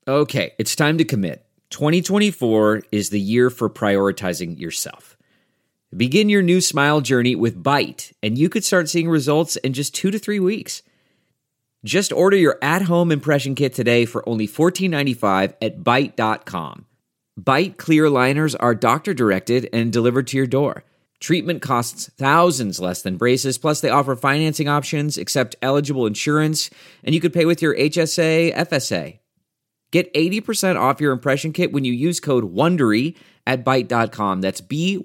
Okay, it's time to commit. 2024 is the year for prioritizing yourself. Begin your new smile journey with Byte, and you could start seeing results in just 2 to 3 weeks. Just order your at-home impression kit today for only $14.95 at Byte.com. Byte clear liners are doctor-directed and delivered to your door. Treatment costs thousands less than braces, plus they offer financing options, accept eligible insurance, and you could pay with your HSA, FSA. Get 80% off your impression kit when you use code WONDERY at Byte.com. That's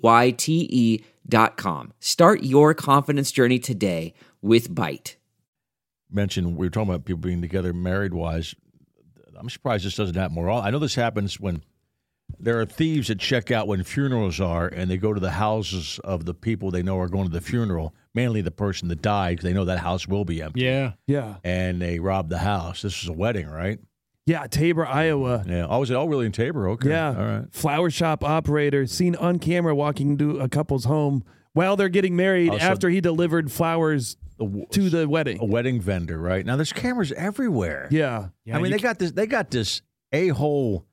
BYTE.com. Start your confidence journey today with Byte. Mentioned we were talking about people being together married-wise. I'm surprised this doesn't happen more often. I know this happens when there are thieves that check out when funerals are, and they go to the houses of the people they know are going to the funeral, mainly the person that died, because they know that house will be empty. Yeah. And they rob the house. This was a wedding, right? Yeah, Tabor, Iowa. Yeah. Oh, was it? Oh, really? In Tabor? Okay. Yeah. All right. Flower shop operator seen on camera walking into a couple's home while they're getting married after he delivered flowers to the wedding. A wedding vendor, right? Now there's cameras everywhere. Yeah. I mean, they got this a-hole,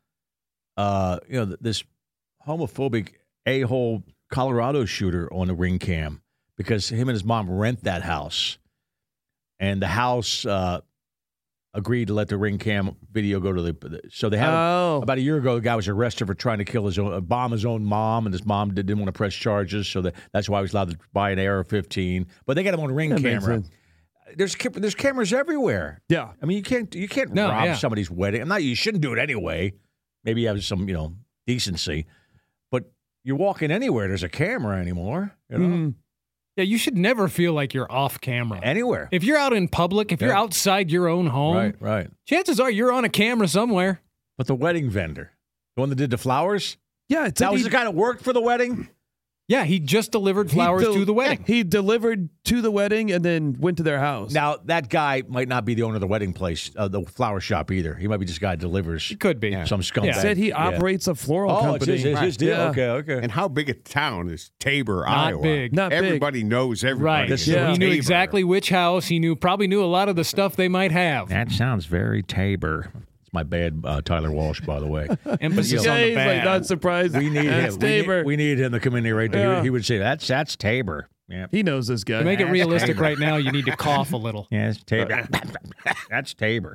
this homophobic a-hole Colorado shooter on the ring cam because him and his mom rent that house, and the house agreed to let the ring cam video go to the. So they had about a year ago. The guy was arrested for trying to bomb his own mom, and his mom didn't want to press charges, so that's why he was allowed to buy an AR-15. But they got him on a ring camera. There's cameras everywhere. Yeah, I mean you can't rob somebody's wedding. You shouldn't do it anyway. Maybe you have some decency, but you're walking anywhere. There's a camera anymore. You know. Mm-hmm. Yeah, you should never feel like you're off camera. Anywhere. If you're out in public, if you're outside your own home, right. chances are you're on a camera somewhere. But the wedding vendor, the one that did the flowers? Yeah. That was the guy that worked for the wedding? Yeah, he just delivered flowers to the wedding. He delivered to the wedding and then went to their house. Now, that guy might not be the owner of the wedding place, the flower shop either. He might be just a guy that delivers. He could be. Some scumbag. He said he operates a floral company. It's his deal. Yeah. Okay. And how big a town is Tabor, Not Iowa? big. Not big. Everybody knows everybody. Right. Yeah. He knew Tabor. exactly which house. He probably knew a lot of the stuff they might have. That sounds very Tabor. It's my bad Tyler Walsh, by the way. Emphasis on the He's bad. like not surprised. We need That's him. Tabor. We need him to come in here right there. Yeah. He would say, that's Tabor. Yeah. He knows this guy. To make it realistic right now, you need to cough a little. Yeah, it's Tabor. That's Tabor.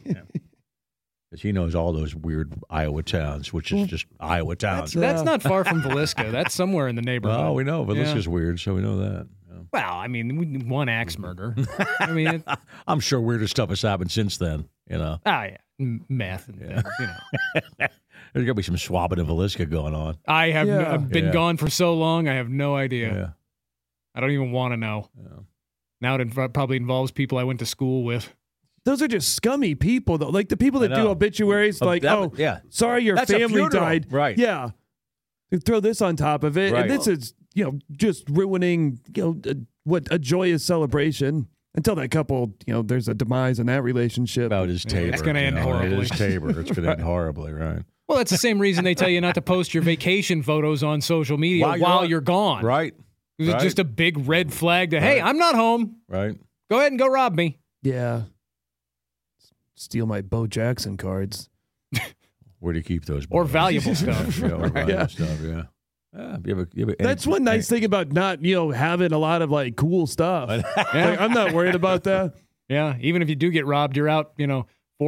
Because he knows all those weird Iowa towns, which is just Iowa towns. That's not far from Villisca. That's somewhere in the neighborhood. Well, we know. But this Yeah. is weird, so we know that. Yeah. Well, I mean, one axe murder. I mean, I'm sure weirder stuff has happened since then, yeah, meth. And, There's got to be some swabbing of Villisca going on. I have I've been Yeah. gone for so long, I have no idea. Yeah. I don't even want to know. Yeah. Now it probably involves people I went to school with. Those are just scummy people, though. Like the people that I do know. obituaries, sorry your That's a family funeral. died. Right. Yeah. They throw this on top of it. Right. And this is, just ruining, a joyous celebration until that couple, there's a demise in that relationship. About his Tabor. It's gonna end horribly. It is Tabor. It's going to end horribly, right? Well, that's the same reason they tell you not to post your vacation photos on social media while you're gone. Right. It was just a big red flag to, hey, I'm not home. Right. Go ahead and go rob me. Yeah. Steal my Bo Jackson cards. Where do you keep those? Or boys? valuable stuff. Yeah, or valuable Yeah. stuff, yeah. You have That's one nice thing about not, having a lot of cool stuff. Like, I'm not worried about that. Yeah, even if you do get robbed, you're out, $400.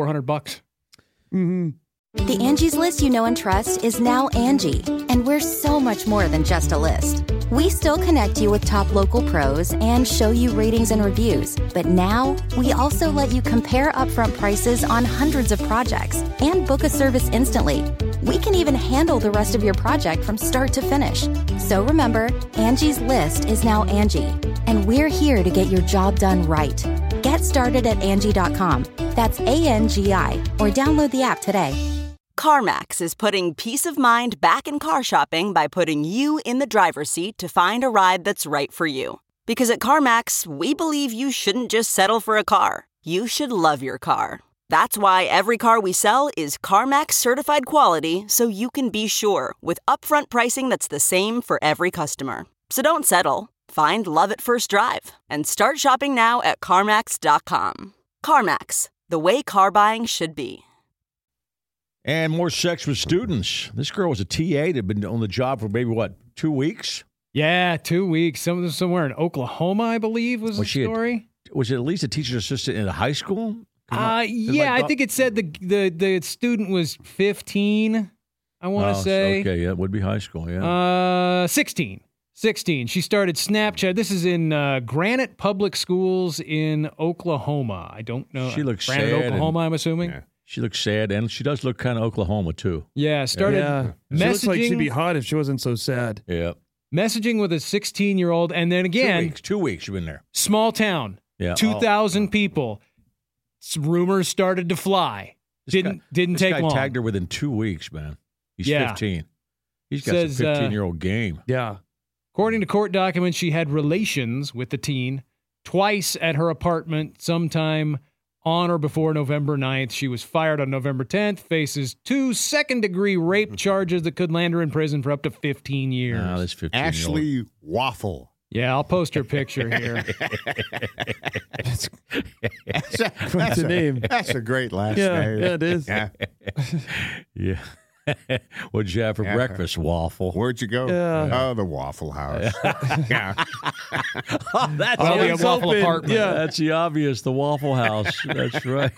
Mm-hmm. The Angie's List you know and trust is now Angie, and we're so much more than just a list. We still connect you with top local pros and show you ratings and reviews, but now we also let you compare upfront prices on hundreds of projects and book a service instantly. We can even handle the rest of your project from start to finish. So remember, Angie's List is now Angie, and we're here to get your job done right. Get started at Angie.com. That's ANGI, or download the app today. CarMax is putting peace of mind back in car shopping by putting you in the driver's seat to find a ride that's right for you. Because at CarMax, we believe you shouldn't just settle for a car. You should love your car. That's why every car we sell is CarMax certified quality, so you can be sure with upfront pricing that's the same for every customer. So don't settle. Find love at first drive and start shopping now at CarMax.com. CarMax, the way car buying should be. And more sex with students. This girl was a TA that had been on the job for maybe, 2 weeks? Yeah, 2 weeks. Somewhere in Oklahoma, I believe, was the story. Was it at least a teacher's assistant in a high school? Yeah, I think it said the student was 15, I want to say. Okay, yeah, it would be high school, yeah. 16. She started Snapchat. This is in Granite Public Schools in Oklahoma. I don't know. She looks Granite, sad. Oklahoma, I'm assuming. Yeah. She looks sad, and she does look kind of Oklahoma, too. Yeah, started She messaging. looks like she'd be hot if she wasn't so sad. Yeah. Messaging with a 16-year-old, and then again, 2 weeks you've been there. small town, Yeah. 2,000 people. Rumors started to fly. Didn't take This guy long. tagged her within 2 weeks, man. He's Yeah. 15. He's got Says, some 15-year-old game. Yeah. According to court documents, she had relations with the teen twice at her apartment sometime on or before November 9th. She was fired on November 10th, faces 2 second-degree rape charges that could land her in prison for up to 15 years. Ah, this 15-year-old. Ashley Waffle. Yeah, I'll post her picture here. What's the name? That's a great last Yeah, name. yeah, it is. Yeah. Yeah. What'd you have for breakfast, Waffle? Where'd you go? Yeah. Oh, the Waffle House. Yeah. That's Probably a it's waffle open. apartment. Yeah. That's the obvious, the Waffle House. That's right.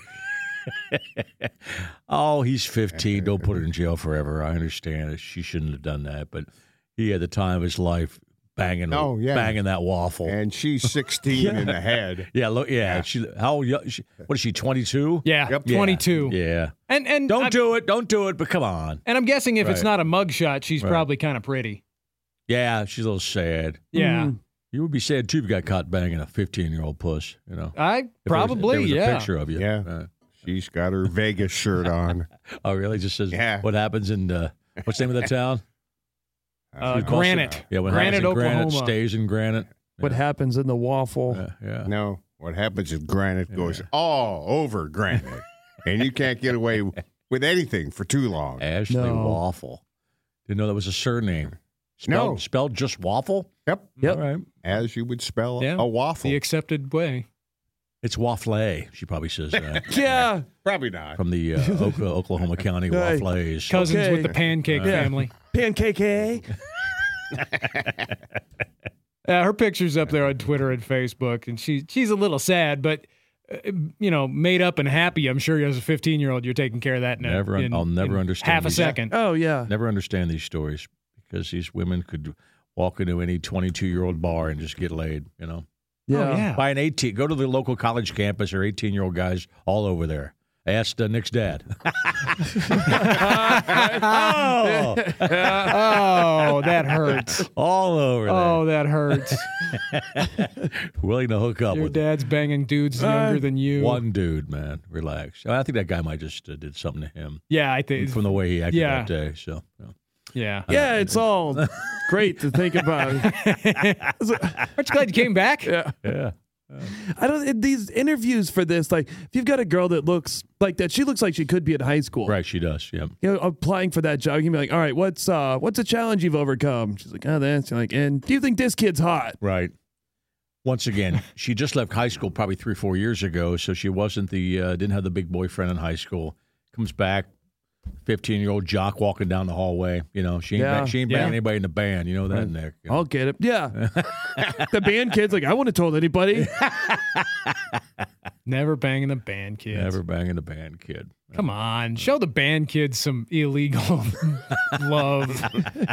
Oh, he's 15. Don't put her in jail forever. I understand it. She shouldn't have done that, but he had the time of his life banging that waffle. And she's 16 in the head. Yeah, look, yeah. She, how old? What is she? 22? Yeah, Yep. 22. Yeah. And Don't do it. But come on. And I'm guessing if it's Right. not a mugshot, she's Right. probably kind of pretty. Yeah, she's a little sad. Yeah, Mm. You would be sad too if you got caught banging a 15-year-old puss. You know, I If probably there was yeah. a picture of you. Yeah. She's got her Vegas shirt on. Oh, really? Just says Yeah. what happens in what's the name of the town? Granite. Yeah, what Granite, happens in Granite Oklahoma. stays in Granite. What happens in the waffle? Yeah. No, what happens is granite goes all over granite. And you can't get away with anything for too long. Ashley No. Waffle. Didn't know that was a surname. No. Spelled just Waffle? Yep. Yep. All right. As you would spell Yeah. a waffle. The accepted way. It's Waffle. She probably says that. Yeah. Probably not. From the Oklahoma County Hey. Waffles. Cousins Okay. with the pancake Yeah. family. Pancake, eh? Her picture's up there on Twitter and Facebook, and she's a little sad, but made up and happy. I'm sure as a 15-year-old, you're taking care of that. I'll never understand half a these. second. Oh, yeah. Never understand these stories because these women could walk into any 22-year-old bar and just get laid, you know. Yeah. Oh, yeah. By an 18, go to the local college campus, or 18-year-old guys all over there. Asked Nick's dad. Oh, Oh, that hurts. all over there. Oh, that hurts. Willing to hook up Your with dad's banging dudes younger than you. one dude, man. Relax. I think that guy might just did something to him Yeah, I think. from the way he acted Yeah. that day. So, Yeah. Yeah, it's all great to think about. Aren't you glad you came back? Yeah. yeah. I don't. These interviews for this, like, if you've got a girl that looks like that, she looks like she could be in high school. Right, she does. Yeah. You know, applying for that job, you can be like, all right, what's a challenge you've overcome? She's like, oh, that's like, and do you think this kid's hot? Right. Once again, she just left high school probably 3 or 4 years ago, so she wasn't didn't have the big boyfriend in high school. Comes back, 15-year-old jock walking down the hallway. You know, she ain't banging anybody in the band. You know that, Nick. You know? I'll get it. Yeah. The band kid's like, I wouldn't have told anybody. Never banging the band kids. Never banging the band kid. Come on. Show the band kids some illegal love.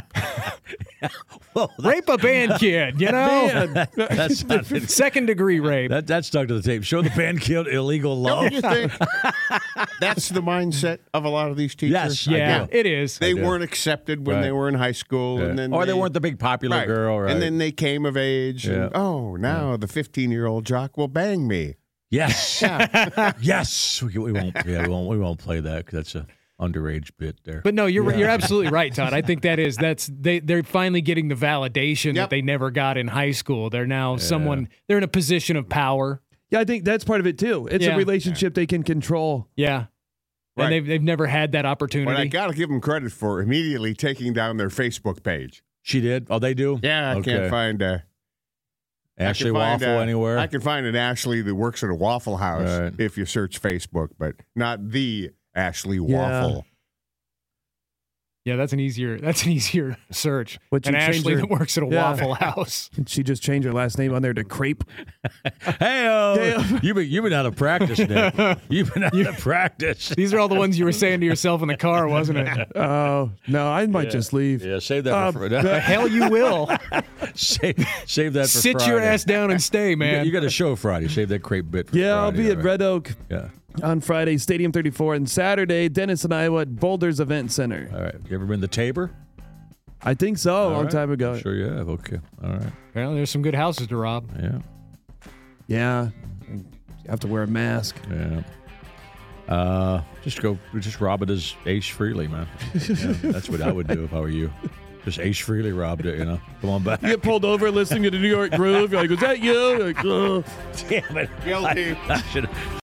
Well, Rape a band kid, you know? that's not, Second degree rape. that stuck to the tape. Show the band kid illegal love. Don't you think that's the mindset of a lot of these teachers? Yes, I Yeah, do. it is. They do. weren't accepted when Right. they were in high school, and then or they weren't the big popular girl, right? And then they came of age, and Yeah. now the 15-year-old jock will bang me. Yes, yes. We won't. Yeah, we won't play that because that's a underage bit there. But no, you're absolutely right, Todd. I think they're finally getting the validation that they never got in high school. They're now they're in a position of power. Yeah, I think that's part of it too. It's a relationship they can control. Yeah. Right. And they've never had that opportunity. But I got to give them credit for immediately taking down their Facebook page. She did. Oh, they do. Yeah, I can't find Ashley I can find, Waffle anywhere. I can find an Ashley that works at a Waffle House Right. if you search Facebook, but not the Ashley Yeah. Waffle. Yeah, that's an easier search. But than you changed Ashley her- that works at a Yeah. Waffle House. Did she just change her last name on there to Crepe? Hey, you've been out of practice, Nick. You've been out of practice. These are all the ones you were saying to yourself in the car, wasn't it? Oh, no, I might just leave. Yeah, save that for The hell you will. save that for Sit Friday. your ass down and stay, man. You got a show Friday. Save that crepe bit for Yeah, Friday. I'll be all at right. Red Oak Yeah. on Friday, Stadium 34, and Saturday, Dennis and Iowa at Boulders Event Center. All right. You ever been to Tabor? I think so, a All long right. time ago. Sure you have. Okay. All right. Apparently, there's some good houses to rob. Yeah. Yeah, you have to wear a mask. Yeah. Just rob it as Ace Frehley, man. Yeah, that's what I would do if I were you. Just Ace Frehley robbed it, Come on back. You get pulled over listening to the New York Groove. You're like, was that you? Like, oh. Damn it. Guilty. I should